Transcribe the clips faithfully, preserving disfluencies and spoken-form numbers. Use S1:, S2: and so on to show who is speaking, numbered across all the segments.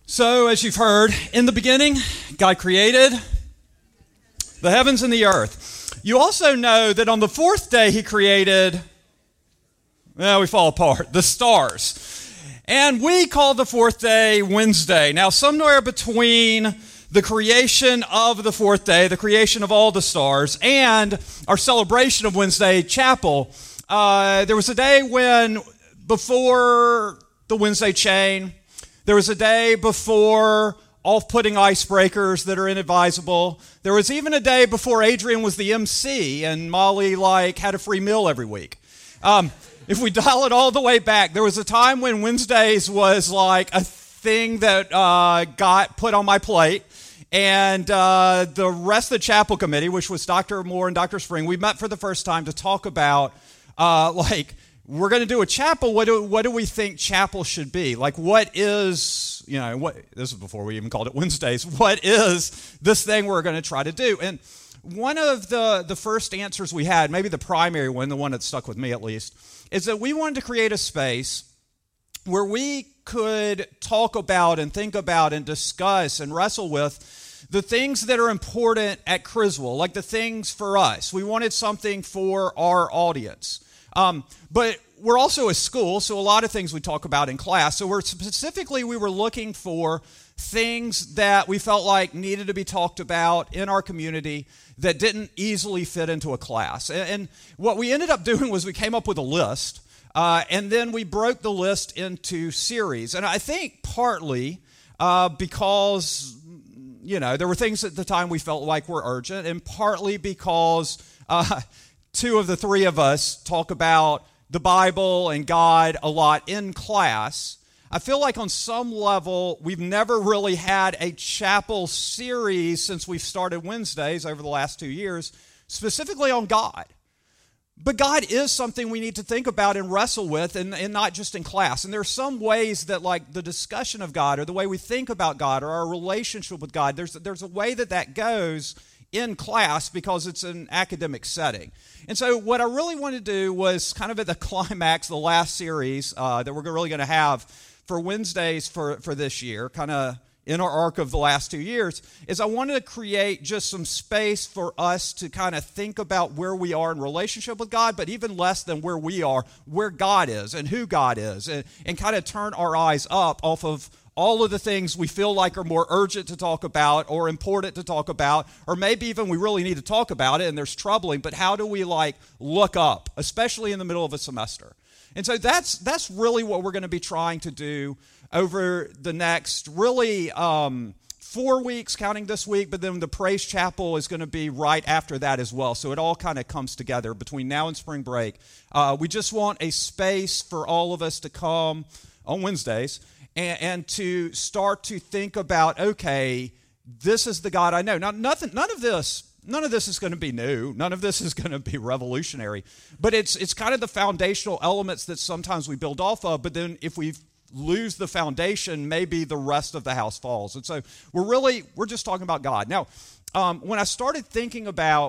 S1: So, as you've heard, in the beginning, God created the heavens and the earth. You also know that on the fourth day, he created, well, we fall apart, the stars. And we call the fourth day Wednesday. Now, somewhere between the creation of the fourth day, the creation of all the stars, and our celebration of Wednesday Chapel, uh, there was a day when, before the Wednesday chain, there was a day before off-putting icebreakers that are inadvisable. There was even a day before Adrian was the M C and Molly, like, had a free meal every week. Um, if we dial it all the way back, there was a time when Wednesdays was like a thing that uh, got put on my plate. And uh, the rest of the chapel committee, which was Doctor Moore and Doctor Spring, we met for the first time to talk about, uh, like, we're going to do a chapel. What do, what do we think chapel should be? Like, what is, you know, what, this is before we even called it Wednesdays. What is this thing we're going to try to do? And one of the, the first answers we had, maybe the primary one, the one that stuck with me at least, is that we wanted to create a space where we could talk about and think about and discuss and wrestle with the things that are important at Criswell, like the things for us. We wanted something for our audience. Um, but we're also a school, so a lot of things we talk about in class. So we're specifically, we were looking for things that we felt like needed to be talked about in our community that didn't easily fit into a class. And, and what we ended up doing was we came up with a list, uh, and then we broke the list into series. And I think partly uh, because, you know, there were things at the time we felt like were urgent, and partly because Uh, two of the three of us talk about the Bible and God a lot in class. I feel like on some level, we've never really had a chapel series since we've started Wednesdays over the last two years, specifically on God. But God is something we need to think about and wrestle with, and, and not just in class. And there are some ways that, like, the discussion of God or the way we think about God or our relationship with God, there's, there's a way that that goes in class because it's an academic setting. And so what I really wanted to do was kind of at the climax, the last series uh, that we're really going to have for Wednesdays for, for this year, kind of in our arc of the last two years, is I wanted to create just some space for us to kind of think about where we are in relationship with God, but even less than where we are, where God is and who God is, and, and kind of turn our eyes up off of all of the things we feel like are more urgent to talk about or important to talk about, or maybe even we really need to talk about it and there's troubling, but how do we, like, look up, especially in the middle of a semester? And so that's that's really what we're going to be trying to do over the next really um, four weeks, counting this week, but then the Praise Chapel is going to be right after that as well. So it all kind of comes together between now and spring break. Uh, we just want a space for all of us to come on Wednesdays and, and to start to think about, okay, this is the God I know. Now, nothing, none of this None of this is going to be new. None of this is going to be revolutionary. But it's it's kind of the foundational elements that sometimes we build off of. But then if we lose the foundation, maybe the rest of the house falls. And so we're really, we're just talking about God. Now, um, when I started thinking about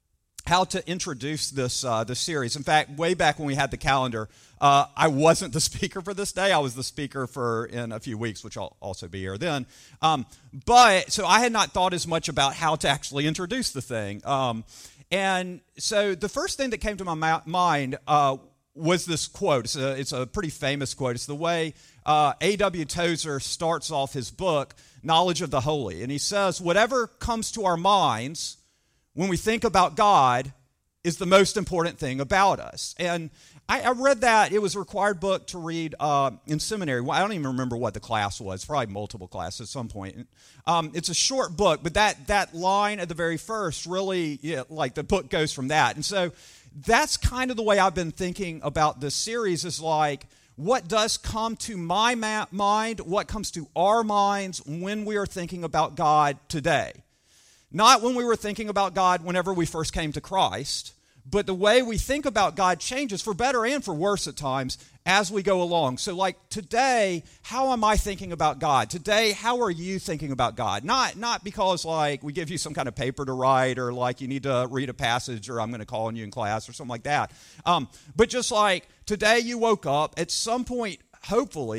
S1: how to introduce this uh, this series, in fact, way back when we had the calendar, uh, I wasn't the speaker for this day. I was the speaker for in a few weeks, which I'll also be here then. Um, but so I had not thought as much about how to actually introduce the thing. Um, and so the first thing that came to my ma- mind uh, was this quote. It's a, it's a pretty famous quote. It's the way uh, A W Tozer starts off his book, Knowledge of the Holy. And he says, whatever comes to our minds when we think about God is the most important thing about us. And I, I read that. It was a required book to read uh, in seminary. Well, I don't even remember what the class was, probably multiple classes at some point. Um, it's a short book, but that that line at the very first really, yeah, like the book goes from that. And so that's kind of the way I've been thinking about this series, is like, what does come to my ma- mind, what comes to our minds when we are thinking about God today. Not when we were thinking about God whenever we first came to Christ, but the way we think about God changes for better and for worse at times as we go along. So, like, today, how am I thinking about God? Today, how are you thinking about God? Not not because, like, we give you some kind of paper to write, or like you need to read a passage, or I'm going to call on you in class or something like that. Um, but just like today you woke up, at some point, hopefully,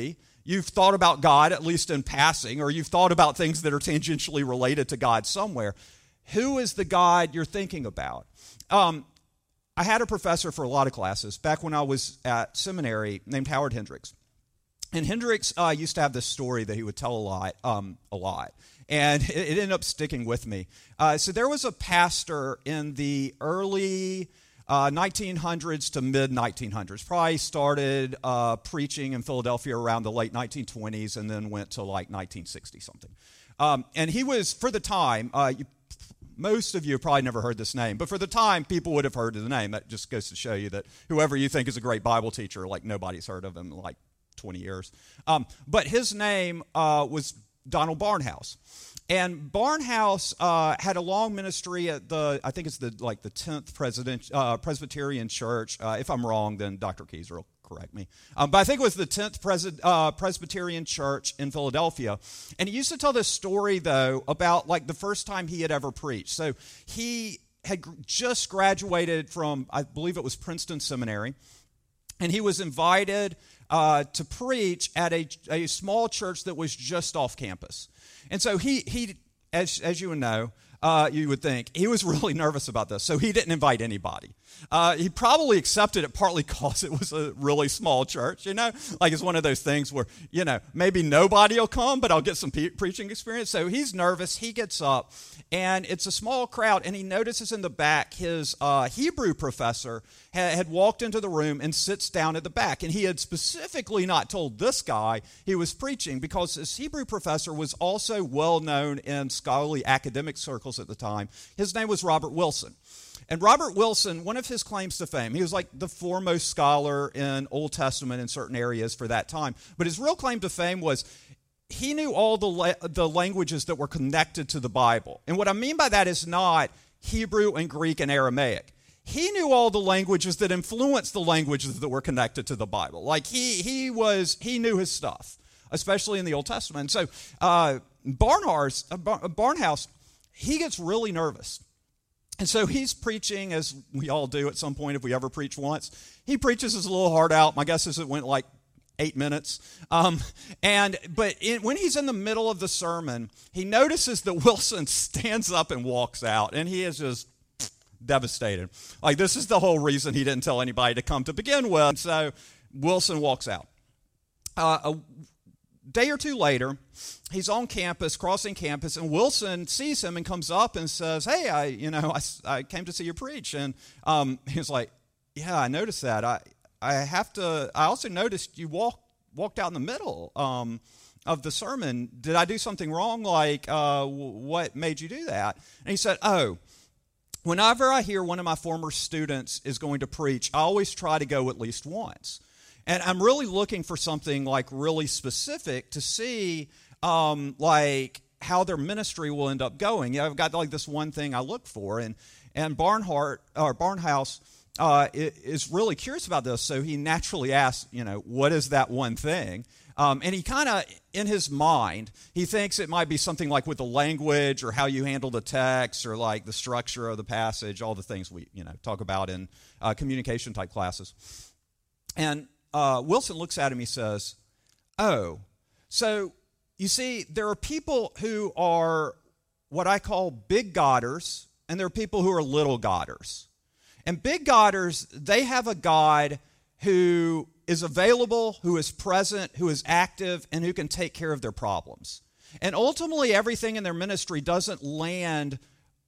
S1: you've thought about God, at least in passing, or you've thought about things that are tangentially related to God somewhere. Who is the God you're thinking about? Um, I had a professor for a lot of classes back when I was at seminary named Howard Hendricks. And Hendricks uh, used to have this story that he would tell a lot, um, a lot. And it, it ended up sticking with me. Uh, so there was a pastor in the early uh, nineteen hundreds to mid nineteen hundreds. Probably started uh, preaching in Philadelphia around the late nineteen twenties and then went to like nineteen sixty something. Um, and he was, for the time, uh, you, most of you have probably never heard this name, but for the time, people would have heard of the name. That just goes to show you that whoever you think is a great Bible teacher, like nobody's heard of him in like twenty years. Um, but his name uh, was Donald Barnhouse. And Barnhouse uh, had a long ministry at the, I think it's the like the tenth President, uh, Presbyterian Church. Uh, if I'm wrong, then Doctor Keyser will correct me. Um, but I think it was the tenth Pres- uh, Presbyterian Church in Philadelphia. And he used to tell this story, though, about like the first time he had ever preached. So he had just graduated from, I believe it was Princeton Seminary, and he was invited uh, to preach at a, a small church that was just off campus. And so he, he as, as you would know, uh, you would think, he was really nervous about this, so he didn't invite anybody. Uh, he probably accepted it partly because it was a really small church, you know? Like it's one of those things where, you know, maybe nobody will come, but I'll get some pe- preaching experience. So he's nervous, he gets up, and it's a small crowd, and he notices in the back his uh, Hebrew professor ha- had walked into the room and sits down at the back. And he had specifically not told this guy he was preaching because his Hebrew professor was also well known in scholarly academic circles at the time. His name was Robert Wilson. And Robert Wilson, one of his claims to fame, he was like the foremost scholar in Old Testament in certain areas for that time. But his real claim to fame was he knew all the la- the languages that were connected to the Bible. And what I mean by that is not Hebrew and Greek and Aramaic. He knew all the languages that influenced the languages that were connected to the Bible. Like he he was he knew his stuff, especially in the Old Testament. And so uh, Barnhouse, uh, Barnhouse, he gets really nervous. And so he's preaching, as we all do at some point if we ever preach once. He preaches his little heart out. My guess is it went like eight minutes. Um, and But in, when he's in the middle of the sermon, he notices that Wilson stands up and walks out. And he is just devastated. Like this is the whole reason he didn't tell anybody to come to begin with. And so Wilson walks out. Uh, a day or two later, he's on campus, crossing campus, and Wilson sees him and comes up and says, hey, I, you know, I, I came to see you preach. And um, he's like, yeah, I noticed that. I, I have to, I also noticed you walk, walked out in the middle um, of the sermon. Did I do something wrong? Like, uh, what made you do that? And he said, oh, whenever I hear one of my former students is going to preach, I always try to go at least once. And I'm really looking for something like really specific to see um, like how their ministry will end up going. You know, I've got like this one thing I look for, and and Barnhart or Barnhouse uh, is really curious about this, so he naturally asks, you know, what is that one thing? Um, and he kind of, in his mind, he thinks it might be something like with the language or how you handle the text or like the structure of the passage, all the things we you know talk about in uh, communication type classes. And Uh, Wilson looks at him, he says, oh, so you see, there are people who are what I call big Godders, and there are people who are little Godders. And big Godders, they have a God who is available, who is present, who is active, and who can take care of their problems. And ultimately, everything in their ministry doesn't land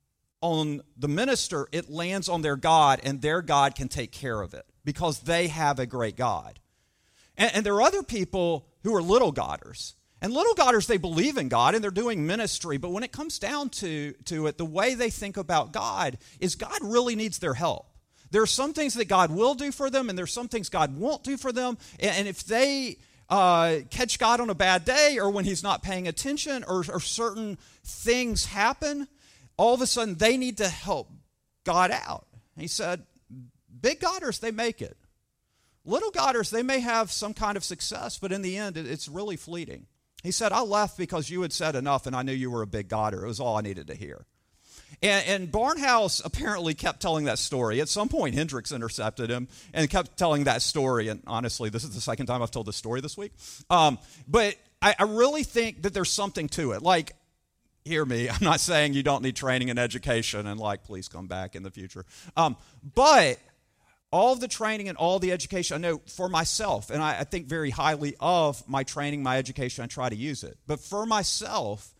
S1: on the minister, it lands on their God, and their God can take care of it because they have a great God. And, and there are other people who are little Godders. And little Godders, they believe in God, and they're doing ministry, but when it comes down to, to it, the way they think about God is God really needs their help. There are some things that God will do for them, and there's some things God won't do for them. And, and if they uh, catch God on a bad day, or when he's not paying attention, or, or certain things happen, all of a sudden they need to help God out. He said, big Godders, they make it. Little Godders, they may have some kind of success, but in the end, it's really fleeting. He said, I left because you had said enough, and I knew you were a big Godder. It was all I needed to hear. And, and Barnhouse apparently kept telling that story. At some point, Hendricks intercepted him and kept telling that story. And honestly, this is the second time I've told this story this week. Um, but I, I really think that there's something to it. Like, hear me, I'm not saying you don't need training and education and like, please come back in the future. Um, but all the training and all the education, I know for myself, and I, I think very highly of my training, my education, I try to use it. But for myself,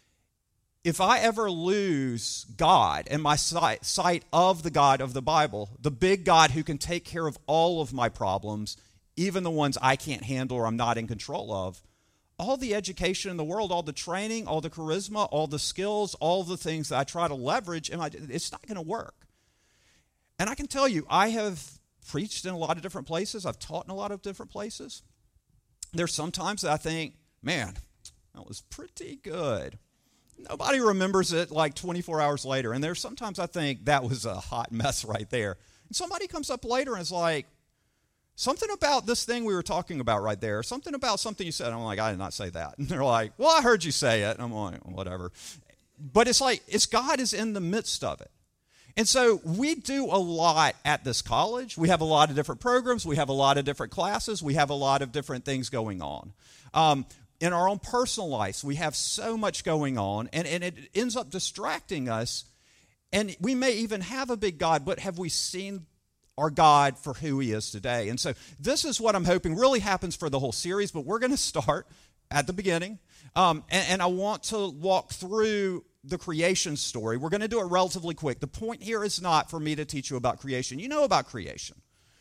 S1: if I ever lose God and my sight, sight of the God of the Bible, the big God who can take care of all of my problems, even the ones I can't handle or I'm not in control of, all the education in the world, all the training, all the charisma, all the skills, all the things that I try to leverage, it's not going to work. And I can tell you, I have preached in a lot of different places. I've taught in a lot of different places. There's sometimes that I think, man, that was pretty good. Nobody remembers it like twenty-four hours later. And there's sometimes I think that was a hot mess right there. And somebody comes up later and is like, something about this thing we were talking about right there, something about something you said. And I'm like, I did not say that. And they're like, well, I heard you say it. And I'm like, whatever. But it's like, it's God is in the midst of it. And so we do a lot at this college. We have a lot of different programs. We have a lot of different classes. We have a lot of different things going on. Um, in our own personal lives, we have so much going on, and, and it ends up distracting us. And we may even have a big God, but have we seen our God for who he is today? And so this is what I'm hoping really happens for the whole series, but we're going to start at the beginning. Um, and, and I want to walk through the creation story. We're going to do it relatively quick. The point here is not for me to teach you about creation. You know about creation.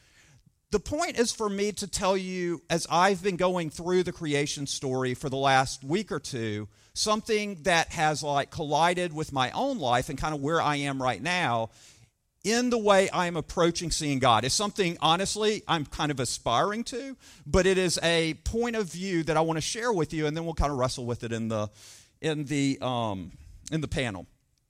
S1: The point is for me to tell you, as I've been going through the creation story for the last week or two, something that has like collided with my own life and kind of where I am right now in the way I am approaching seeing God. It's something, honestly, I'm kind of aspiring to, but it is a point of view that I want to share with you, and then we'll kind of wrestle with it in the in the um, in the panel.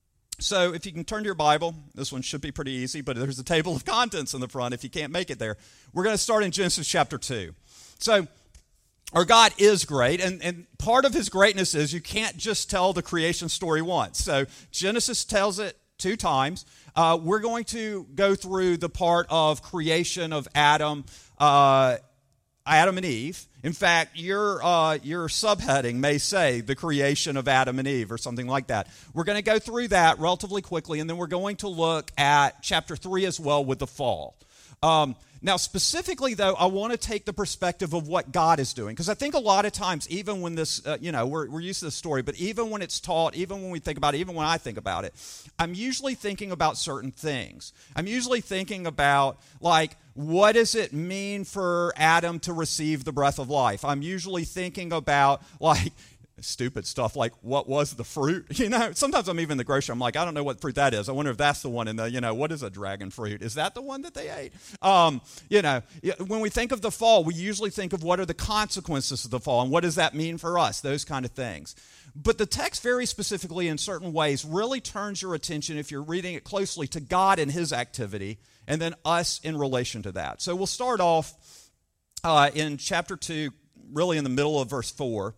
S1: So if you can turn to your Bible, this one should be pretty easy, but there's a table of contents in the front if you can't make it there. We're going to start in Genesis chapter two. So our God is great, and, and part of his greatness is you can't just tell the creation story once. So Genesis tells it two times. Uh, we're going to go through the part of creation of Adam, uh, Adam and Eve. In fact, your uh, your subheading may say the creation of Adam and Eve or something like that. We're going to go through that relatively quickly, and then we're going to look at chapter three as well with the fall. Um, now, specifically, though, I want to take the perspective of what God is doing, because I think a lot of times, even when this, uh, you know, we're, we're used to this story, but even when it's taught, even when we think about it, even when I think about it, I'm usually thinking about certain things. I'm usually thinking about, like, what does it mean for Adam to receive the breath of life? I'm usually thinking about, like, stupid stuff like, what was the fruit? You know, sometimes I'm even in the grocery, I'm like, I don't know what fruit that is. I wonder if that's the one in the, you know, what is a dragon fruit? Is that the one that they ate? Um, you know, when we think of the fall, we usually think of what are the consequences of the fall and what does that mean for us, those kind of things. But the text very specifically in certain ways really turns your attention, if you're reading it closely, to God and his activity and then us in relation to that. So we'll start off uh, in chapter two, really in the middle of verse four.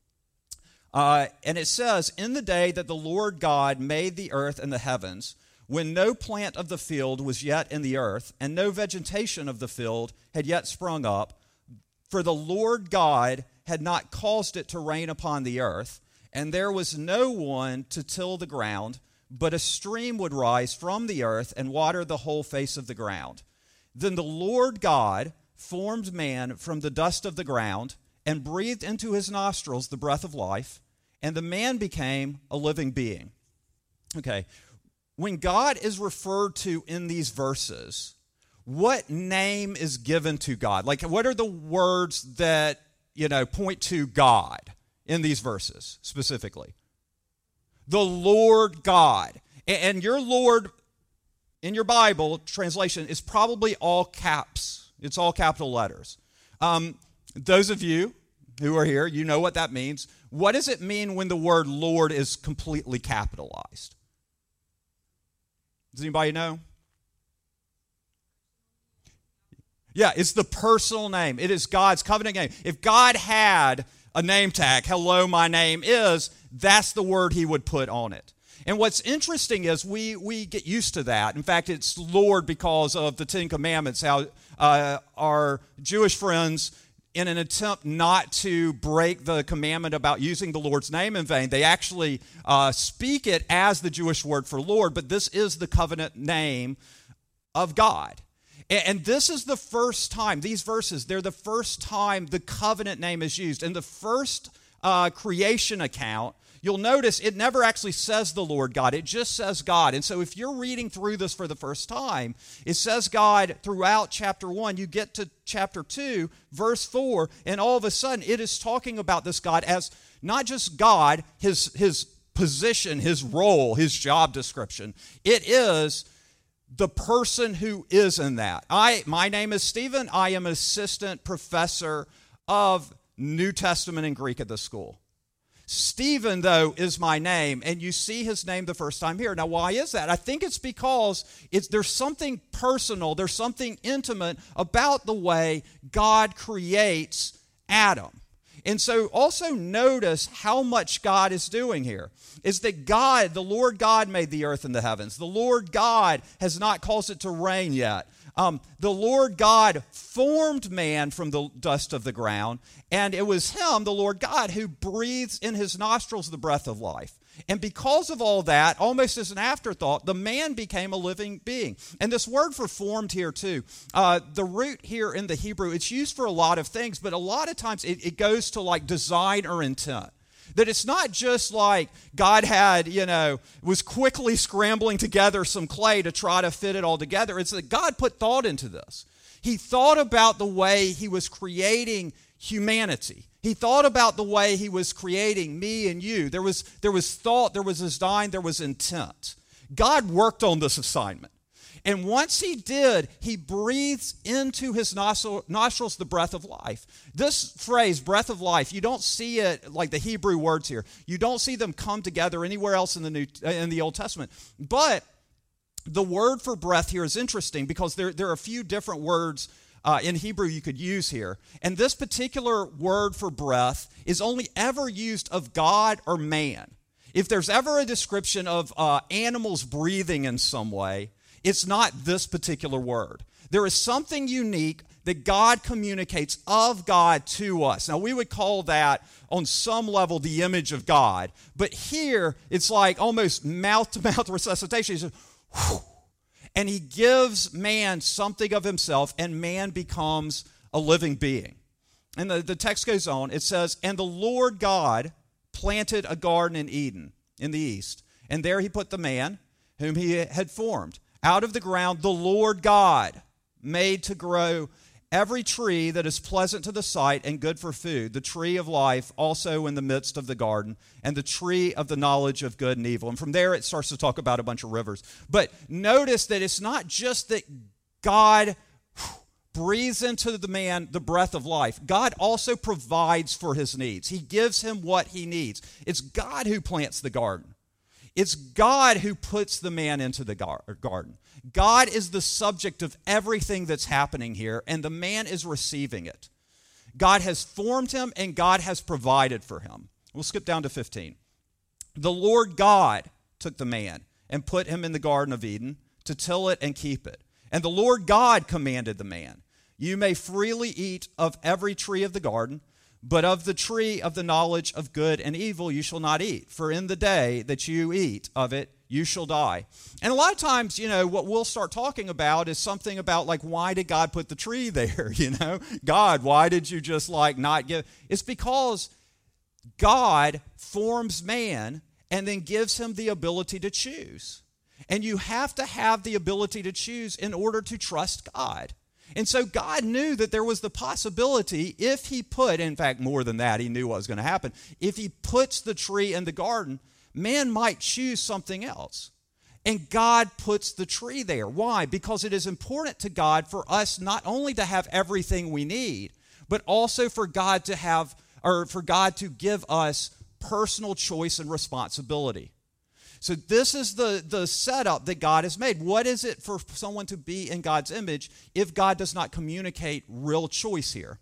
S1: Uh, and it says, in the day that the Lord God made the earth and the heavens, when no plant of the field was yet in the earth, and no vegetation of the field had yet sprung up, for the Lord God had not caused it to rain upon the earth, and there was no one to till the ground, but a stream would rise from the earth and water the whole face of the ground. Then the Lord God formed man from the dust of the ground, and breathed into his nostrils the breath of life, and the man became a living being. Okay, when God is referred to in these verses, what name is given to God? Like, what are the words that, you know, point to God in these verses specifically? The Lord God. And your Lord in your Bible translation is probably all caps. It's all capital letters. Um, those of you who are here, you know what that means. What does it mean when the word Lord is completely capitalized? Does anybody know? Yeah, it's the personal name. It is God's covenant name. If God had a name tag, hello, my name is, that's the word he would put on it. And what's interesting is we we get used to that. In fact, it's Lord because of the Ten Commandments, how uh, our Jewish friends, in an attempt not to break the commandment about using the Lord's name in vain, they actually uh, speak it as the Jewish word for Lord, but this is the covenant name of God. And, and this is the first time, these verses, they're the first time the covenant name is used. In the first uh, creation account, you'll notice it never actually says the Lord God. It just says God. And so if you're reading through this for the first time, it says God throughout chapter one. You get to chapter two, verse four, and all of a sudden it is talking about this God as not just God, his, his position, his role, his job description. It is the person who is in that. I, my name is Stephen. I am an assistant professor of New Testament and Greek at the school. Stephen, though, is my name, and you see his name the first time here. Now, why is that? I think it's because it's, there's something personal, there's something intimate about the way God creates Adam. And so also notice how much God is doing here. Is that God, the Lord God, made the earth and the heavens. The Lord God has not caused it to rain yet. Um, the Lord God formed man from the dust of the ground, and it was him, the Lord God, who breathes in his nostrils the breath of life. And because of all that, almost as an afterthought, the man became a living being. And this word for formed here too, uh, the root here in the Hebrew, it's used for a lot of things, but a lot of times it, it goes to like design or intent. That it's not just like God had, you know, was quickly scrambling together some clay to try to fit it all together. It's that God put thought into this. He thought about the way he was creating humanity. He thought about the way he was creating me and you. There was, there was thought, there was design, there was intent. God worked on this assignment. And once he did, he breathes into his nostril, nostrils the breath of life. This phrase, breath of life, you don't see it like the Hebrew words here. You don't see them come together anywhere else in the New, in the Old Testament. But the word for breath here is interesting because there, there are a few different words uh, in Hebrew you could use here. And this particular word for breath is only ever used of God or man. If there's ever a description of uh, animals breathing in some way, it's not this particular word. There is something unique that God communicates of God to us. Now, we would call that, on some level, the image of God. But here, it's like almost mouth-to-mouth resuscitation. He says, whew, and he gives man something of himself, and man becomes a living being. And the, the text goes on. It says, and the Lord God planted a garden in Eden in the east, and there he put the man whom he had formed. Out of the ground, the Lord God made to grow every tree that is pleasant to the sight and good for food, the tree of life also in the midst of the garden, and the tree of the knowledge of good and evil. And from there, it starts to talk about a bunch of rivers. But notice that it's not just that God breathes into the man the breath of life. God also provides for his needs. He gives him what he needs. It's God who plants the garden. It's God who puts the man into the gar- garden. God is the subject of everything that's happening here, and the man is receiving it. God has formed him, and God has provided for him. We'll skip down to fifteen. The Lord God took the man and put him in the Garden of Eden to till it and keep it. And the Lord God commanded the man, you may freely eat of every tree of the garden, but of the tree of the knowledge of good and evil you shall not eat, for in the day that you eat of it, you shall die. And a lot of times, you know, what we'll start talking about is something about like, why did God put the tree there? You know, God, why did you just like not give? It's because God forms man and then gives him the ability to choose. And you have to have the ability to choose in order to trust God. And so God knew that there was the possibility if he put, in fact, more than that, he knew what was going to happen. If he puts the tree in the garden, man might choose something else. And God puts the tree there. Why? Because it is important to God for us not only to have everything we need, but also for God to have, or for God to give us personal choice and responsibility. So this is the, the setup that God has made. What is it for someone to be in God's image if God does not communicate real choice here?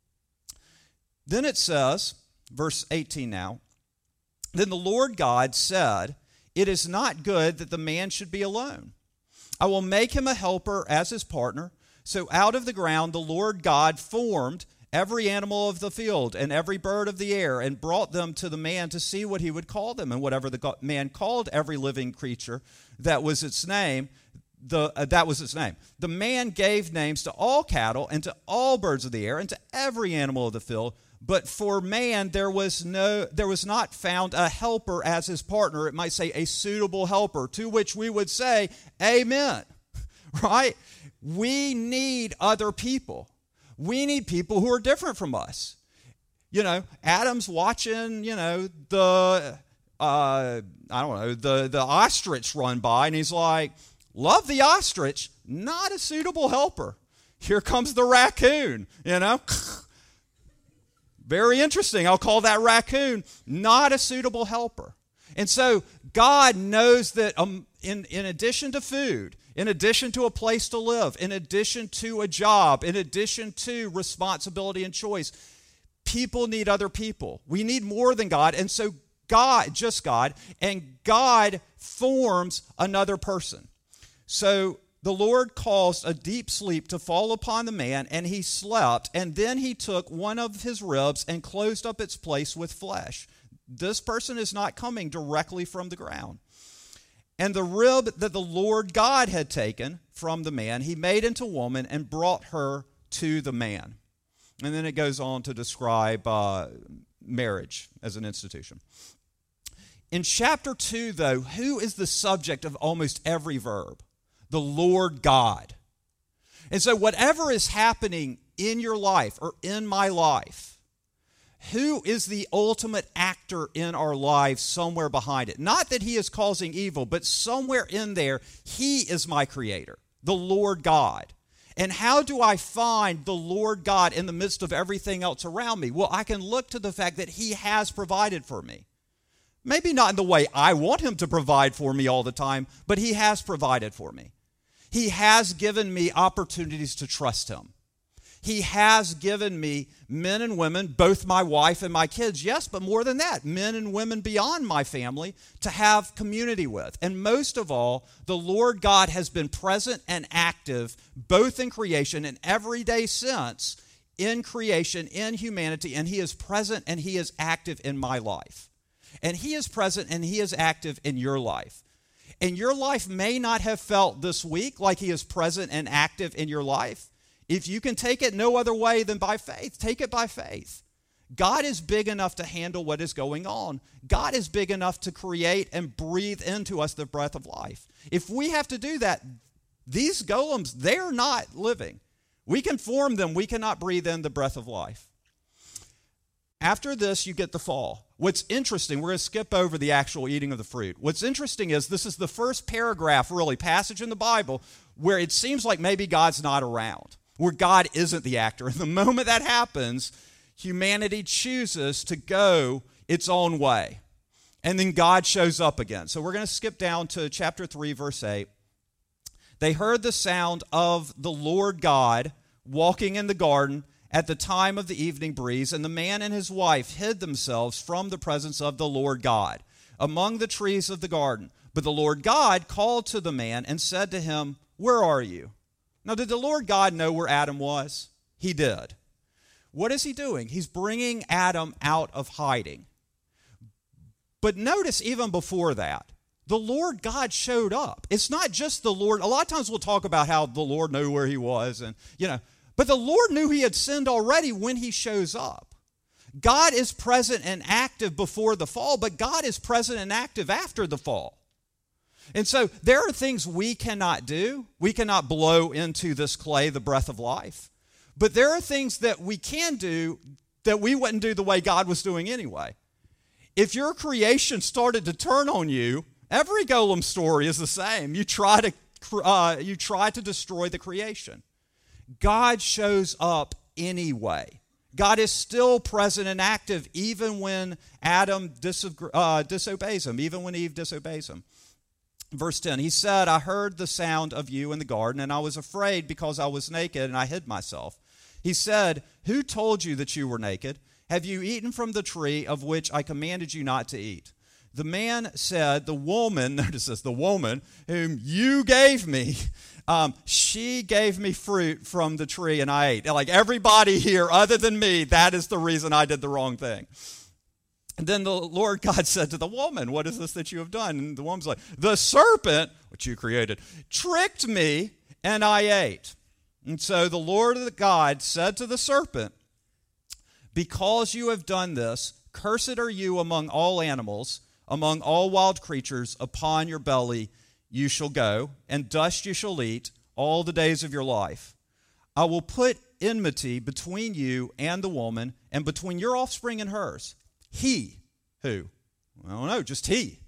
S1: Then it says, verse eighteen now, then the Lord God said, it is not good that the man should be alone. I will make him a helper as his partner. So out of the ground the Lord God formed every animal of the field and every bird of the air and brought them to the man to see what he would call them. And whatever the man called every living creature, that was its name. The, uh, that was its name. The man gave names to all cattle and to all birds of the air and to every animal of the field. But for man there was no, there was not found a helper as his partner. It might say a suitable helper, to which we would say, amen. Right? We need other people. We need people who are different from us. You know, Adam's watching, you know, the, uh, I don't know, the, the ostrich run by, and he's like, love the ostrich, not a suitable helper. Here comes the raccoon, you know. Very interesting. I'll call that raccoon not a suitable helper. And so God knows that um, in, in addition to food, in addition to a place to live, in addition to a job, in addition to responsibility and choice, people need other people. We need more than God. And so God, just God, and God forms another person. So the Lord caused a deep sleep to fall upon the man, and he slept, and then he took one of his ribs and closed up its place with flesh. This person is not coming directly from the ground. And the rib that the Lord God had taken from the man, he made into woman and brought her to the man. And then it goes on to describe uh, marriage as an institution. In chapter two, though, who is the subject of almost every verb? The Lord God. And so whatever is happening in your life or in my life, who is the ultimate actor in our lives somewhere behind it? Not that he is causing evil, but somewhere in there, he is my creator, the Lord God. And how do I find the Lord God in the midst of everything else around me? Well, I can look to the fact that he has provided for me. Maybe not in the way I want him to provide for me all the time, but he has provided for me. He has given me opportunities to trust him. He has given me men and women, both my wife and my kids, yes, but more than that, men and women beyond my family to have community with. And most of all, the Lord God has been present and active both in creation and everyday sense in creation, in humanity, and he is present and he is active in my life. And he is present and he is active in your life. And your life may not have felt this week like he is present and active in your life. If you can take it no other way than by faith, take it by faith. God is big enough to handle what is going on. God is big enough to create and breathe into us the breath of life. If we have to do that, these golems, they're not living. We can form them. We cannot breathe in the breath of life. After this, you get the fall. What's interesting, we're going to skip over the actual eating of the fruit. What's interesting is this is the first paragraph, really, passage in the Bible where it seems like maybe God's not around, where God isn't the actor. And the moment that happens, humanity chooses to go its own way. And then God shows up again. So we're going to skip down to chapter three, verse eight. They heard the sound of the Lord God walking in the garden at the time of the evening breeze, and the man and his wife hid themselves from the presence of the Lord God among the trees of the garden. But the Lord God called to the man and said to him, "Where are you?" Now, did the Lord God know where Adam was? He did. What is he doing? He's bringing Adam out of hiding. But notice even before that, the Lord God showed up. It's not just the Lord. A lot of times we'll talk about how the Lord knew where he was, and, you know, but the Lord knew he had sinned already when he shows up. God is present and active before the fall, but God is present and active after the fall. And so there are things we cannot do. We cannot blow into this clay the breath of life. But there are things that we can do that we wouldn't do the way God was doing anyway. If your creation started to turn on you, every golem story is the same. You try to, uh, you try to destroy the creation. God shows up anyway. God is still present and active even when Adam disag- uh, disobeys him, even when Eve disobeys him. Verse ten, he said, "I heard the sound of you in the garden, and I was afraid because I was naked, and I hid myself." He said, "Who told you that you were naked? Have you eaten from the tree of which I commanded you not to eat?" The man said, the woman, notice this, the woman whom you gave me, um, she gave me fruit from the tree and I ate. Like everybody here other than me, that is the reason I did the wrong thing. And then the Lord God said to the woman, what is this that you have done? And the woman's like, the serpent, which you created, tricked me and I ate. And so the Lord God said to the serpent, because you have done this, cursed are you among all animals, among all wild creatures, upon your belly you shall go, and dust you shall eat all the days of your life. I will put enmity between you and the woman, and between your offspring and hers. He, who? I don't know, just he.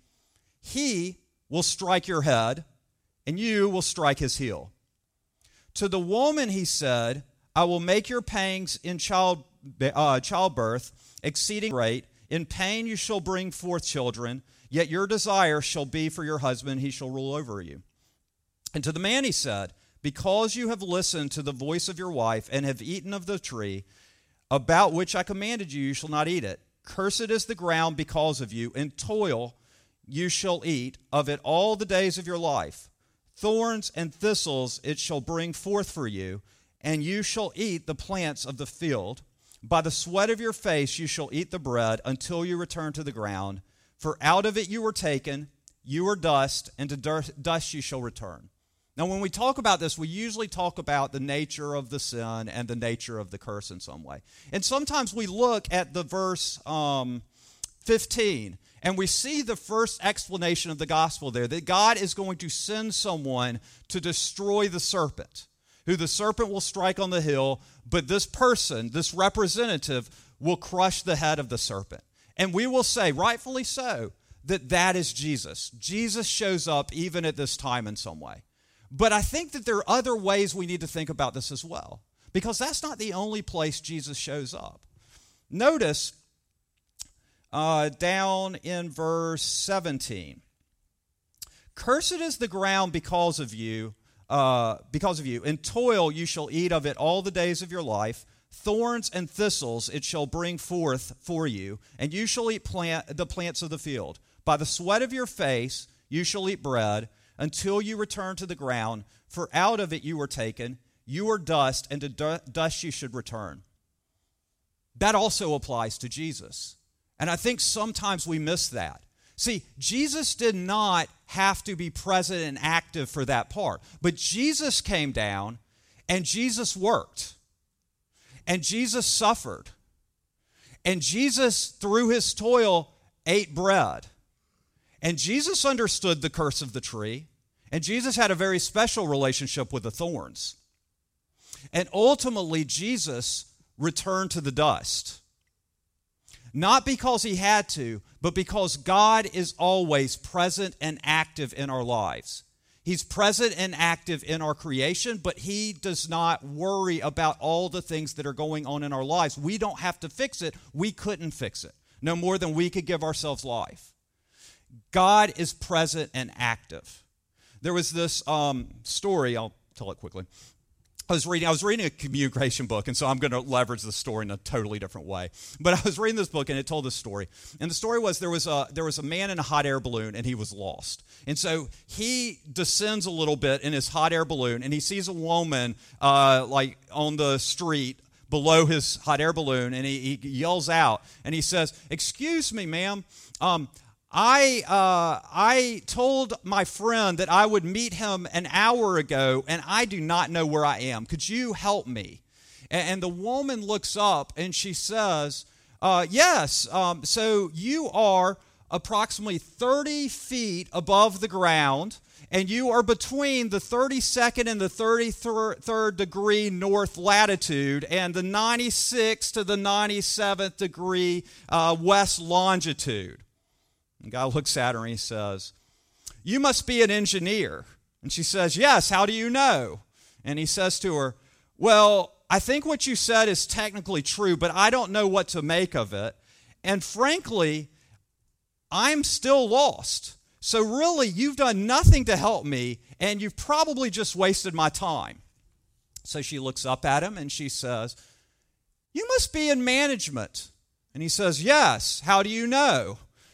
S1: He will strike your head, and you will strike his heel. To the woman he said, I will make your pangs in child, uh, childbirth exceeding great. In pain you shall bring forth children, yet your desire shall be for your husband, he shall rule over you. And to the man he said, because you have listened to the voice of your wife and have eaten of the tree, about which I commanded you, you shall not eat it. Cursed is the ground because of you, and toil you shall eat of it all the days of your life. Thorns and thistles it shall bring forth for you, and you shall eat the plants of the field. By the sweat of your face you shall eat the bread until you return to the ground. For out of it you were taken, you are dust, and to dust you shall return. Now when we talk about this, we usually talk about the nature of the sin and the nature of the curse in some way. And sometimes we look at the verse um, fifteen, and we see the first explanation of the gospel there, that God is going to send someone to destroy the serpent, who the serpent will strike on the heel, but this person, this representative, will crush the head of the serpent. And we will say, rightfully so, that that is Jesus. Jesus shows up even at this time in some way. But I think that there are other ways we need to think about this as well, because that's not the only place Jesus shows up. Notice uh, down in verse seventeen, cursed is the ground because of you, Uh, because of you. In toil you shall eat of it all the days of your life. Thorns and thistles it shall bring forth for you, and you shall eat plant, the plants of the field. By the sweat of your face you shall eat bread until you return to the ground, for out of it you were taken. You are dust, and to dust you should return. That also applies to Jesus. And I think sometimes we miss that. See, Jesus did not have to be present and active for that part. But Jesus came down, and Jesus worked. And Jesus suffered. And Jesus, through his toil, ate bread. And Jesus understood the curse of the tree. And Jesus had a very special relationship with the thorns. And ultimately, Jesus returned to the dust. Not because he had to, but because God is always present and active in our lives. He's present and active in our creation, but he does not worry about all the things that are going on in our lives. We don't have to fix it. We couldn't fix it, no more than we could give ourselves life. God is present and active. There was this um, story, I'll tell it quickly. I was reading I was reading a communication book, and so I'm going to leverage the story in a totally different way. But I was reading this book, and it told this story. And the story was there was a there was a man in a hot air balloon, and he was lost. And so he descends a little bit in his hot air balloon, and he sees a woman uh, like on the street below his hot air balloon, and he, he yells out, and he says, "Excuse me, ma'am. Um, I uh, I told my friend that I would meet him an hour ago, and I do not know where I am. Could you help me?" And, and the woman looks up, and she says, uh, yes, um, so you are approximately thirty feet above the ground, and you are between the thirty-second and the thirty-third degree north latitude and the ninety-sixth to the ninety-seventh degree uh, west longitude. The guy looks at her and he says, "You must be an engineer." And she says, "Yes, how do you know?" And he says to her, "Well, I think what you said is technically true, but I don't know what to make of it. And frankly, I'm still lost. So really, you've done nothing to help me, and you've probably just wasted my time." So she looks up at him and she says, "You must be in management." And he says, "Yes, how do you know?"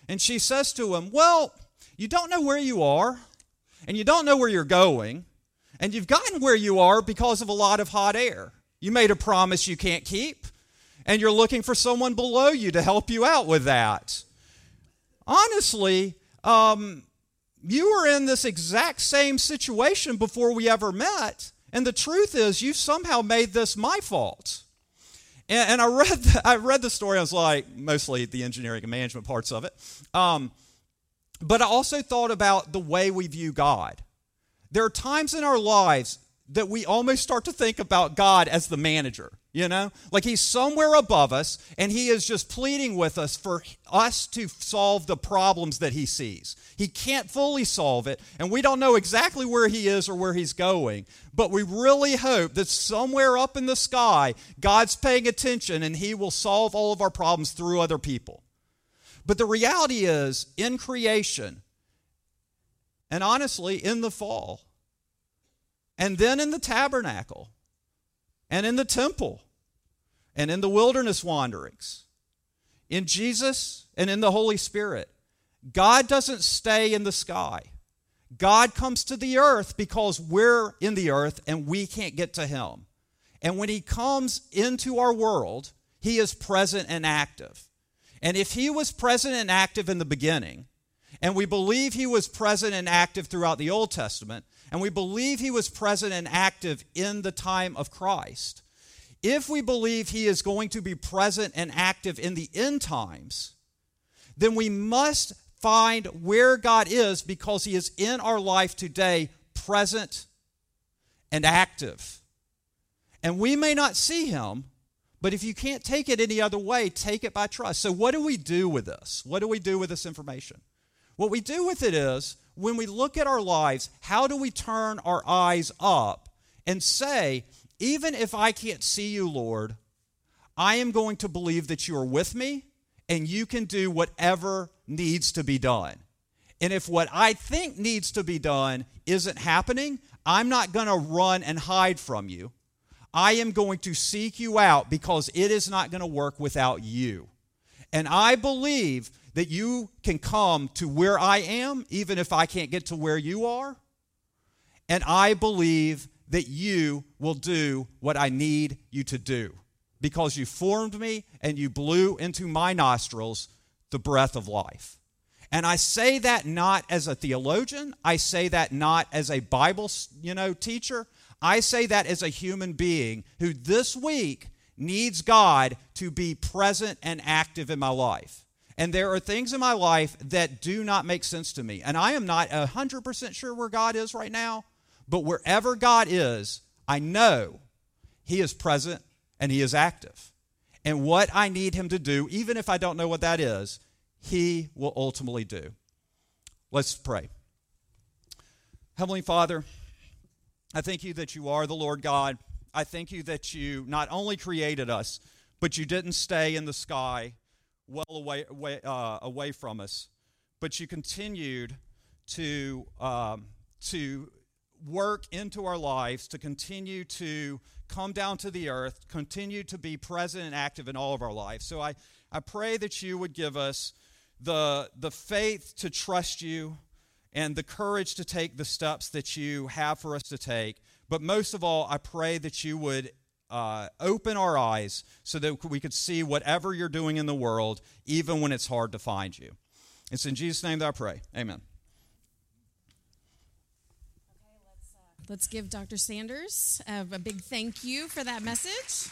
S1: And she says to him, well, you don't know where you are, and you don't know where you're going, and you've gotten where you are because of a lot of hot air. You made a promise you can't keep, and you're looking for someone below you to help you out with that. Honestly, um, you were in this exact same situation before we ever met, and the truth is you somehow made this my fault. And, and I read the, I read the story. I was like, mostly the engineering and management parts of it. Um, but I also thought about the way we view God. There are times in our lives that we almost start to think about God as the manager, you know? Like he's somewhere above us, and he is just pleading with us for us to solve the problems that he sees. He can't fully solve it, and we don't know exactly where he is or where he's going, but we really hope that somewhere up in the sky, God's paying attention, and he will solve all of our problems through other people. But the reality is, in creation, and honestly, in the fall, and then in the tabernacle, and in the temple, and in the wilderness wanderings, in Jesus and in the Holy Spirit, God doesn't stay in the sky. God comes to the earth because we're in the earth and we can't get to him. And when he comes into our world, he is present and active. And if he was present and active in the beginning, and we believe he was present and active throughout the Old Testament, and we believe he was present and active in the time of Christ, if we believe he is going to be present and active in the end times, then we must find where God is because he is in our life today, present and active. And we may not see him, but if you can't take it any other way, take it by trust. So what do we do with this? What do we do with this information? What we do with it is, when we look at our lives, how do we turn our eyes up and say, even if I can't see you, Lord, I am going to believe that you are with me and you can do whatever needs to be done. And if what I think needs to be done isn't happening, I'm not going to run and hide from you. I am going to seek you out because it is not going to work without you. And I believe that you can come to where I am, even if I can't get to where you are. And I believe that you will do what I need you to do because you formed me and you blew into my nostrils the breath of life. And I say that not as a theologian. I say that not as a Bible, you know, teacher. I say that as a human being who this week needs God to be present and active in my life. And there are things in my life that do not make sense to me. And I am not one hundred percent sure where God is right now, but wherever God is, I know he is present and he is active. And what I need him to do, even if I don't know what that is, he will ultimately do. Let's pray. Heavenly Father, I thank you that you are the Lord God. I thank you that you not only created us, but you didn't stay in the sky well away away, uh, away from us, but you continued to um, to work into our lives, to continue to come down to the earth, continue to be present and active in all of our lives. So I, I pray that you would give us the, the faith to trust you and the courage to take the steps that you have for us to take. But most of all, I pray that you would uh, open our eyes so that we could see whatever you're doing in the world, even when it's hard to find you. It's in Jesus' name that I pray. Amen.
S2: Let's give Doctor Sanders a, a big thank you for that message.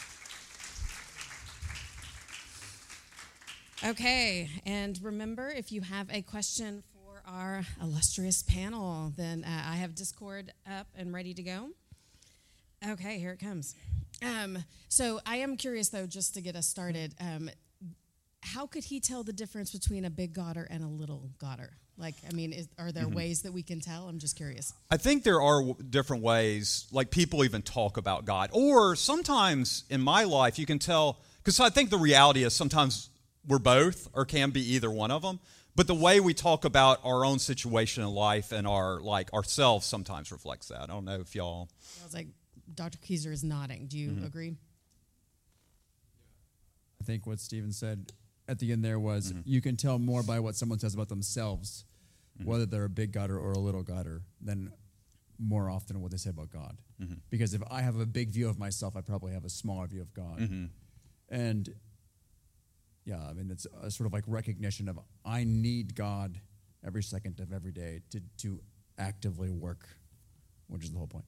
S2: Okay, and remember, if you have a question for our illustrious panel, then uh, I have Discord up and ready to go. Okay, here it comes. Um, so I am curious, though, just to get us started, um, how could he tell the difference between a big Goddard and a little Goddard? Like, I mean, is, are there mm-hmm. ways that we can tell? I'm just curious.
S1: I think there are w- different ways, like people even talk about God. Or sometimes in my life, you can tell, because I think the reality is sometimes we're both or can be either one of them. But the way we talk about our own situation in life and our like ourselves sometimes reflects that. I don't know if y'all...
S2: I was like, Doctor Keiser is nodding. Do you mm-hmm. agree?
S3: I think what Stephen said at the end there was
S1: Mm-hmm.
S3: you can tell more by what someone says about themselves, mm-hmm. whether they're a big godder or a little godder, than more often what they say about God.
S1: Mm-hmm.
S3: Because if I have a big view of myself, I probably have a smaller view of God.
S1: Mm-hmm.
S3: And yeah, I mean, it's a sort of like recognition of I need God every second of every day to, to actively work, which is the whole point.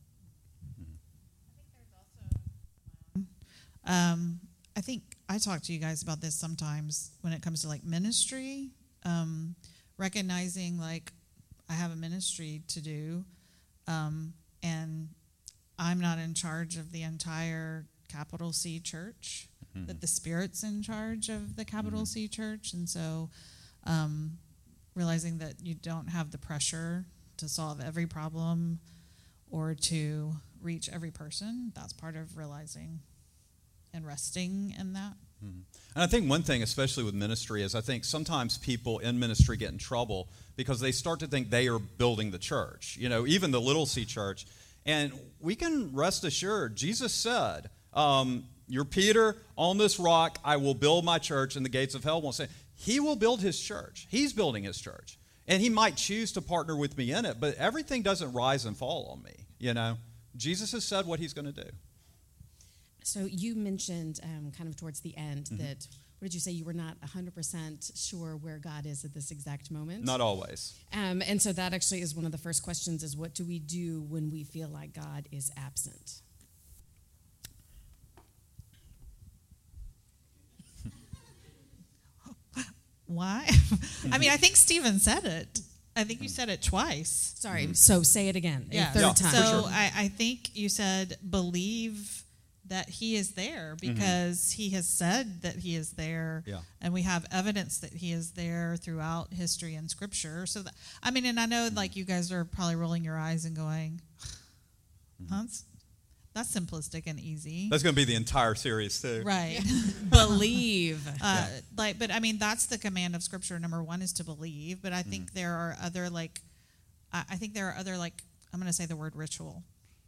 S4: Um, I think I talk to you guys about this sometimes when it comes to like ministry, um, recognizing like I have a ministry to do, um, and I'm not in charge of the entire capital C church, mm-hmm. that the Spirit's in charge of the capital mm-hmm. C church. And so um, realizing that you don't have the pressure to solve every problem or to reach every person, that's part of realizing and resting in that.
S1: Mm-hmm. And I think one thing, especially with ministry, is I think sometimes people in ministry get in trouble because they start to think they are building the church, you know, even the Little C church. And we can rest assured, Jesus said, um, you're Peter, on this rock I will build my church, and the gates of hell won't stand. He will build his church. He's building his church. And he might choose to partner with me in it, but everything doesn't rise and fall on me, you know. Jesus has said what he's going to do.
S2: So you mentioned um, kind of towards the end mm-hmm. that, what did you say, you were not one hundred percent sure where God is at this exact moment?
S1: Not always.
S2: Um, and so that actually is one of the first questions is what do we do when we feel like God is absent?
S4: Why? I mean, I think Stephen said it. I think you said it twice.
S2: Sorry, mm-hmm. so say it again,
S4: yeah.
S2: a third
S1: yeah,
S2: time.
S4: So
S1: sure.
S4: I, I think you said believe that he is there because mm-hmm. he has said that he is there,
S1: yeah.
S4: and we have evidence that he is there throughout history and scripture. So, that, I mean, and I know mm-hmm. like you guys are probably rolling your eyes and going, that's that's simplistic and easy.
S1: That's going to be the entire series too.
S4: Right.
S2: Believe.
S4: Uh,
S1: yeah.
S4: Like, but I mean, that's the command of scripture. Number one is to believe, but I think mm-hmm. there are other like, I, I think there are other like, I'm going to say the word ritual.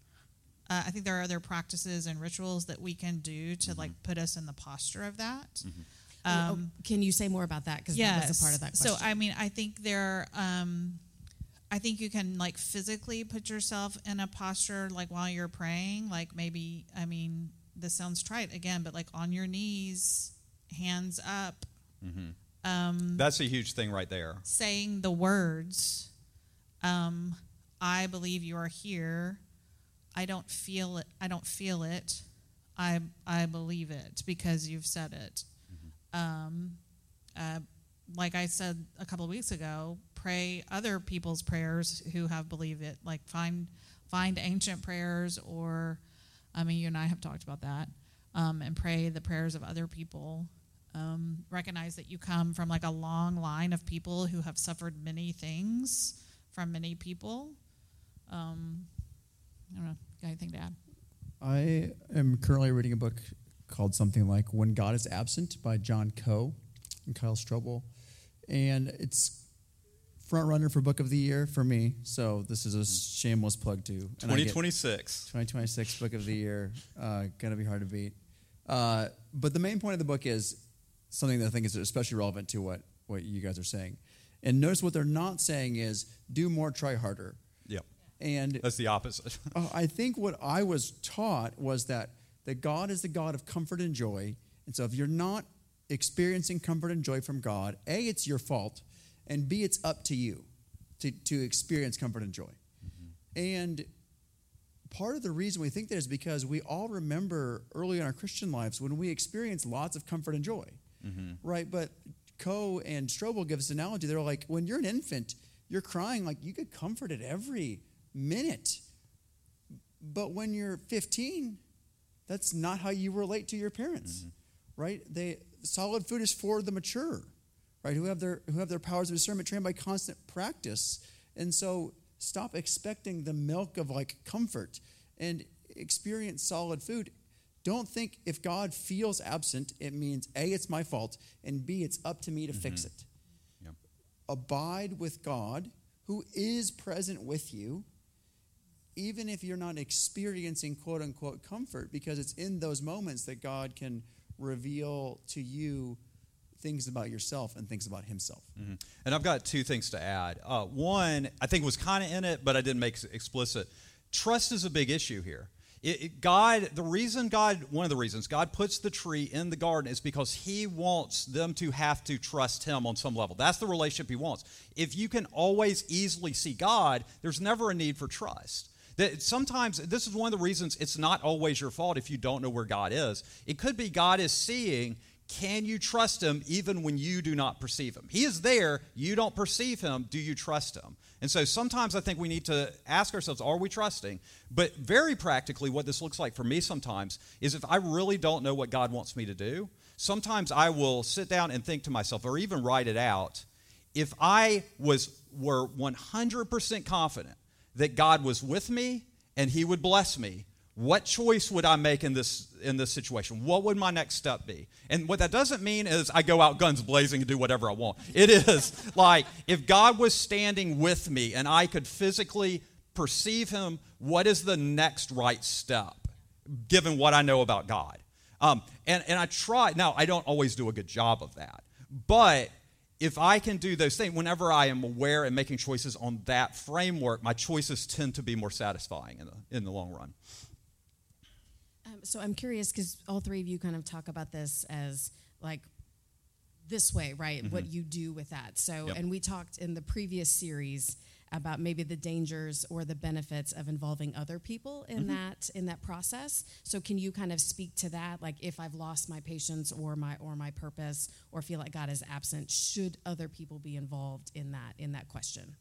S4: Uh, I think there are other practices and rituals that we can do to mm-hmm. like put us in the posture of that.
S2: Mm-hmm. Um, oh, can you say more about that? Because
S4: yes.
S2: that was a part of that question.
S4: So, I mean, I think there, um, I think you can like physically put yourself in a posture like while you're praying, like maybe, I mean, this sounds trite again, but like on your knees, hands up.
S1: Mm-hmm.
S4: Um,
S1: That's a huge thing right there.
S4: Saying the words, um, I believe you are here. I don't feel it. I don't feel it. I I believe it because you've said it. Mm-hmm. Um, uh, like I said a couple of weeks ago, pray other people's prayers who have believed it. Like find find ancient prayers, or I mean, you and I have talked about that, um, and pray the prayers of other people. Um, recognize that you come from like a long line of people who have suffered many things from many people. Um, I don't know. Got anything to add?
S3: I am currently reading a book called something like When God is Absent by John Coe and Kyle Strobel. And it's front runner for Book of the Year for me. So this is a shameless plug too.
S1: twenty twenty-six.
S3: twenty twenty-six Book of the Year. Uh, gonna be hard to beat. Uh, but the main point of the book is something that I think is especially relevant to what, what you guys are saying. And notice what they're not saying is do more, try harder.
S1: Yep.
S3: And
S1: that's the opposite.
S3: uh, I think what I was taught was that, that God is the God of comfort and joy. And so if you're not experiencing comfort and joy from God, A, it's your fault, and B, it's up to you to, to experience comfort and joy. Mm-hmm. And part of the reason we think that is because we all remember early in our Christian lives when we experienced lots of comfort and joy, mm-hmm. right? But Coe and Strobel give us an analogy. They're like, when you're an infant, you're crying like you get comforted every minute. But when you're fifteen, that's not how you relate to your parents, mm-hmm. right? They solid food is for the mature, right? Who have their who have their powers of discernment trained by constant practice. And so stop expecting the milk of like comfort and experience solid food. Don't think if God feels absent, it means A, it's my fault, and B, it's up to me to mm-hmm. fix it. Yep. Abide with God, who is present with you, even if you're not experiencing quote-unquote comfort, because it's in those moments that God can reveal to you things about yourself and things about himself.
S1: Mm-hmm. And I've got two things to add. Uh, one, I think was kind of in it, but I didn't make it explicit. Trust is a big issue here. It, it, God, the reason God, one of the reasons God puts the tree in the garden is because he wants them to have to trust him on some level. That's the relationship he wants. If you can always easily see God, there's never a need for trust. That sometimes, this is one of the reasons it's not always your fault if you don't know where God is. It could be God is seeing, can you trust him even when you do not perceive him? He is there, you don't perceive him, do you trust him? And so sometimes I think we need to ask ourselves, are we trusting? But very practically, what this looks like for me sometimes is if I really don't know what God wants me to do, sometimes I will sit down and think to myself, or even write it out, if I was were one hundred percent confident that God was with me and he would bless me, what choice would I make in this in this situation? What would my next step be? And what that doesn't mean is I go out guns blazing and do whatever I want. It is like if God was standing with me and I could physically perceive him, what is the next right step given what I know about God? Um, and, and I try. Now, I don't always do a good job of that. But if I can do those things, whenever I am aware and making choices on that framework, my choices tend to be more satisfying in the, in the long run.
S2: Um, so I'm curious because all three of you kind of talk about this as like this way, right? Mm-hmm. What you do with that. So, yep. And we talked in the previous series about maybe the dangers or the benefits of involving other people in mm-hmm. that in that process. So can you kind of speak to that? Like if I've lost my patience or my or my purpose or feel like God is absent, should other people be involved in that in that question?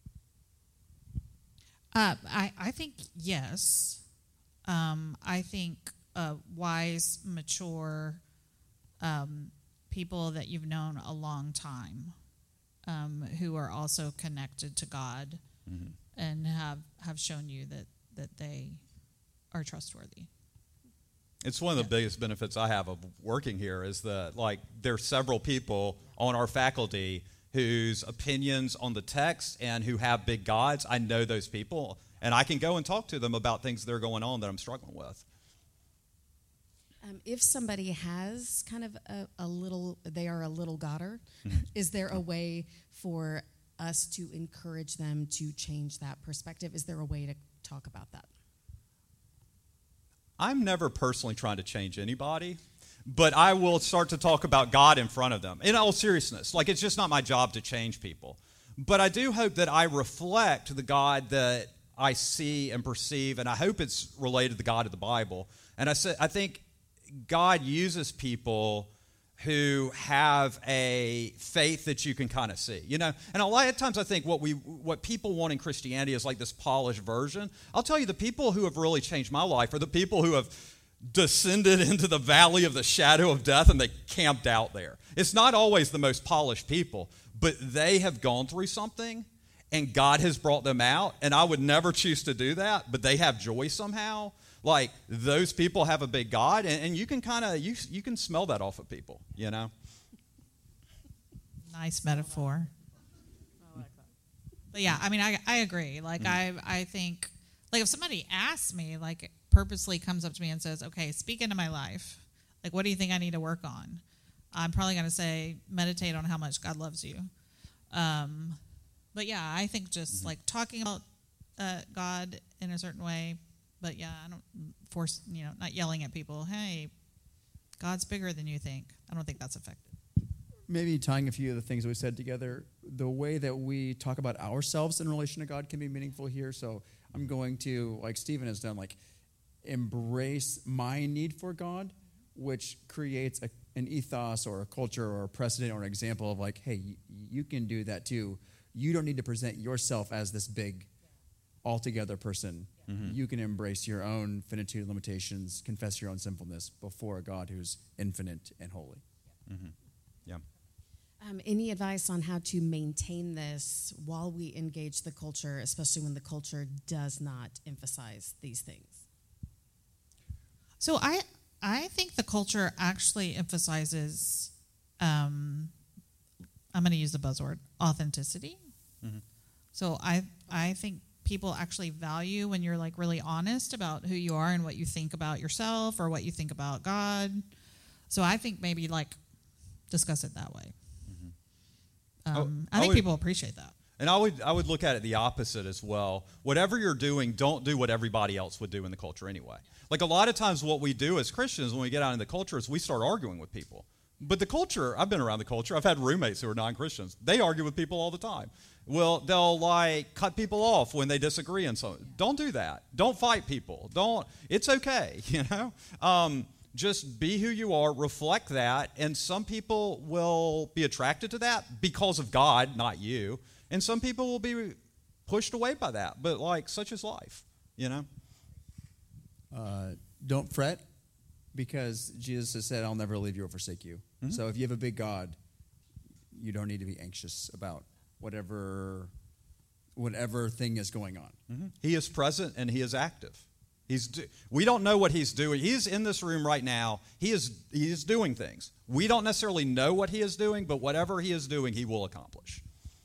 S4: Uh, I, I think yes. Um, I think uh, wise, mature um, people that you've known a long time um, who are also connected to God mm-hmm. and have, have shown you that, that they are trustworthy.
S1: It's one of the biggest benefits I have of working here is that, like, there are several people on our faculty whose opinions on the text and who have big gods. I know those people, and I can go and talk to them about things that are going on that I'm struggling with.
S2: Um, if somebody has kind of a, a little, they are a little godder, mm-hmm. is there a way for us to encourage them to change that perspective? Is there a way to talk about that?
S1: I'm never personally trying to change anybody, but I will start to talk about God in front of them. In all seriousness, like it's just not my job to change people. But I do hope that I reflect the God that I see and perceive, and I hope it's related to the God of the Bible. And I say, I think God uses people who have a faith that you can kind of see, you know. And a lot of times I think what we, what people want in Christianity is like this polished version. I'll tell you, the people who have really changed my life are the people who have descended into the valley of the shadow of death and they camped out there. It's not always the most polished people, but they have gone through something and God has brought them out. And I would never choose to do that, but they have joy somehow. Like, those people have a big God, and, and you can kind of, you you can smell that off of people, you know?
S4: Nice metaphor. But yeah, I mean, I I agree. Like, mm. I I think, like, if somebody asks me, like, purposely comes up to me and says, okay, speak into my life. Like, what do you think I need to work on? I'm probably going to say, meditate on how much God loves you. Um, but yeah, I think just, mm-hmm. like, talking about uh, God in a certain way. But yeah, I don't force, you know, not yelling at people, hey, God's bigger than you think. I don't think that's effective.
S3: Maybe tying a few of the things we said together, the way that we talk about ourselves in relation to God can be meaningful here. So I'm going to, like Stephen has done, like embrace my need for God, which creates a, an ethos or a culture or a precedent or an example of like, hey, y- you can do that too. You don't need to present yourself as this big altogether person. Mm-hmm. You can embrace your own finitude, limitations, confess your own sinfulness before a God who's infinite and holy.
S1: Mm-hmm. Yeah.
S2: Um, any advice on how to maintain this while we engage the culture, especially when the culture does not emphasize these things?
S4: So I I think the culture actually emphasizes, um, I'm going to use the buzzword, authenticity. Mm-hmm. So I I think people actually value when you're like really honest about who you are and what you think about yourself or what you think about God. So I think maybe like discuss it that way.
S1: Mm-hmm.
S4: Um,
S1: oh,
S4: I think
S1: I would,
S4: people appreciate that.
S1: And I would I would look at it the opposite as well. Whatever you're doing, don't do what everybody else would do in the culture anyway. Like a lot of times what we do as Christians when we get out in the culture is we start arguing with people. But the culture, I've been around the culture. I've had roommates who are non-Christians. They argue with people all the time. Well, they'll like cut people off when they disagree and so. Don't do that. Don't fight people. Don't. It's okay, you know. Um, just be who you are. Reflect that, and some people will be attracted to that because of God, not you. And some people will be pushed away by that. But like, such is life, you know.
S3: Uh, don't fret, because Jesus has said, "I'll never leave you or forsake you." Mm-hmm. So if you have a big God, you don't need to be anxious about whatever whatever thing is going on.
S1: Mm-hmm. He is present and he is active. He's do- we don't know what he's doing. He's in this room right now. He is he is doing things. We don't necessarily know what he is doing, but whatever he is doing, he will accomplish.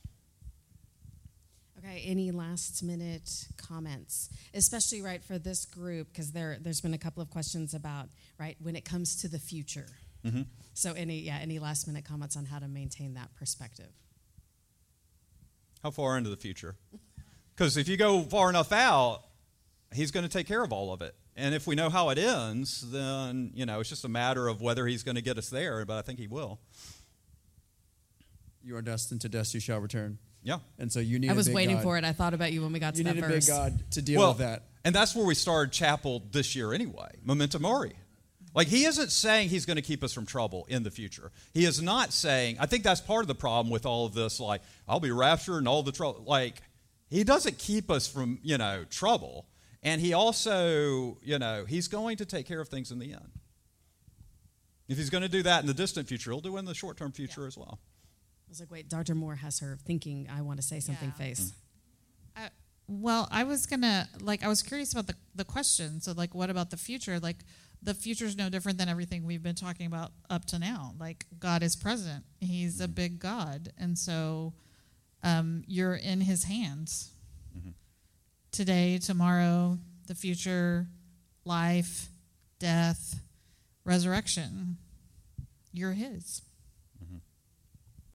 S2: Okay, any last minute comments, especially right for this group, because there there's been a couple of questions about right when it comes to the future. Mm-hmm. So any yeah any last minute comments on how to maintain that perspective?
S1: How far into the future? Because if you go far enough out, he's going to take care of all of it. And if we know how it ends, then, you know, it's just a matter of whether he's going to get us there, but I think he will.
S3: You are destined to dust, you shall return.
S1: Yeah.
S3: And so you need
S2: I was
S3: a big
S2: waiting
S3: God.
S2: for it. I thought about you when we got to
S3: you
S2: that
S3: need a
S2: verse.
S3: big God to deal
S1: well,
S3: with that.
S1: And that's where we started Chapel this year anyway, Memento Mori. Like, he isn't saying he's going to keep us from trouble in the future. He is not saying, I think that's part of the problem with all of this, like, I'll be raptured and all the trouble. Like, he doesn't keep us from, you know, trouble. And he also, you know, he's going to take care of things in the end. If he's going to do that in the distant future, he'll do it in the short-term future yeah. as well.
S2: I was like, wait, Doctor Moore has her thinking, I want to say something
S4: yeah.
S2: face.
S4: Mm. Uh, well, I was going to, like, I was curious about the, the question. So, like, what about the future? Like, the future is no different than everything we've been talking about up to now. Like, God is present. He's mm-hmm. a big God. And so um, you're in his hands. Mm-hmm. Today, tomorrow, the future, life, death, resurrection. You're his. Mm-hmm.